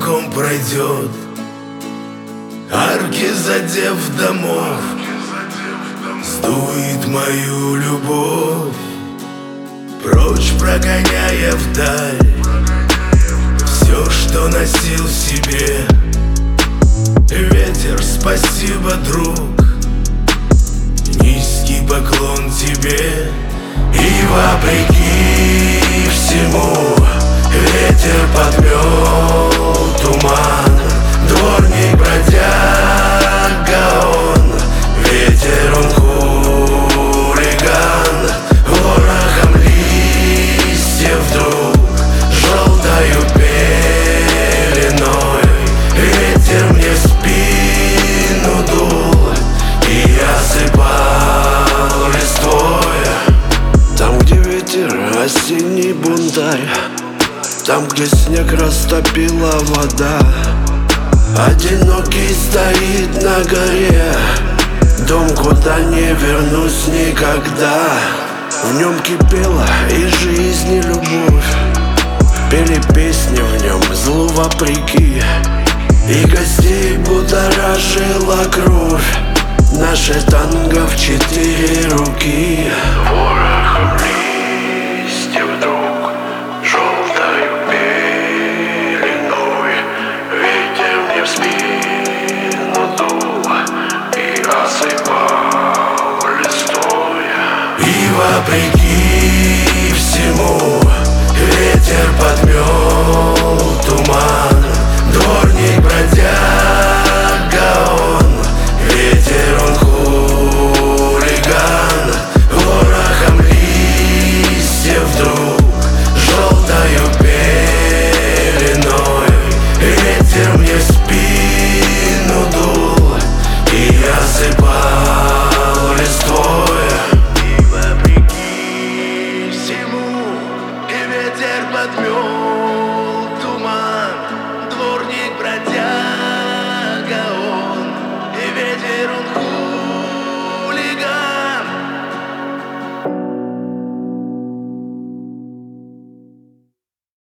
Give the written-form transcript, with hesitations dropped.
пешком пройдет, арки задев домов, сдует мою любовь, прочь прогоняя вдаль все, что носил в себе. Ветер, спасибо, друг, низкий поклон тебе. И вопреки всему ветер подмел туман, дворник бродяга он, ветер он хулиган. Ворохом листьев вдруг желтою пеленой ветер мне в спину дул и осыпал листвой. Там, где ветер, осенний бунтарь, там, где снег растопила вода, одинокий стоит на горе дом, куда не вернусь никогда. В нем кипела и жизнь, и любовь, пели песни в нем злу вопреки, и гостей будоражила кровь. Наше танго в 4 руки. Ворохом листьев вдруг желтою пеленой ветер мне в спину дул и осыпал листвой. И вопреки всему ветер подмел туман, дворник бродяга он, ветер он хулиган. Ворохом листьев вдруг желтою пеленой ветер мне в спину дул и осыпал листвой. И вопреки всему ветер подмел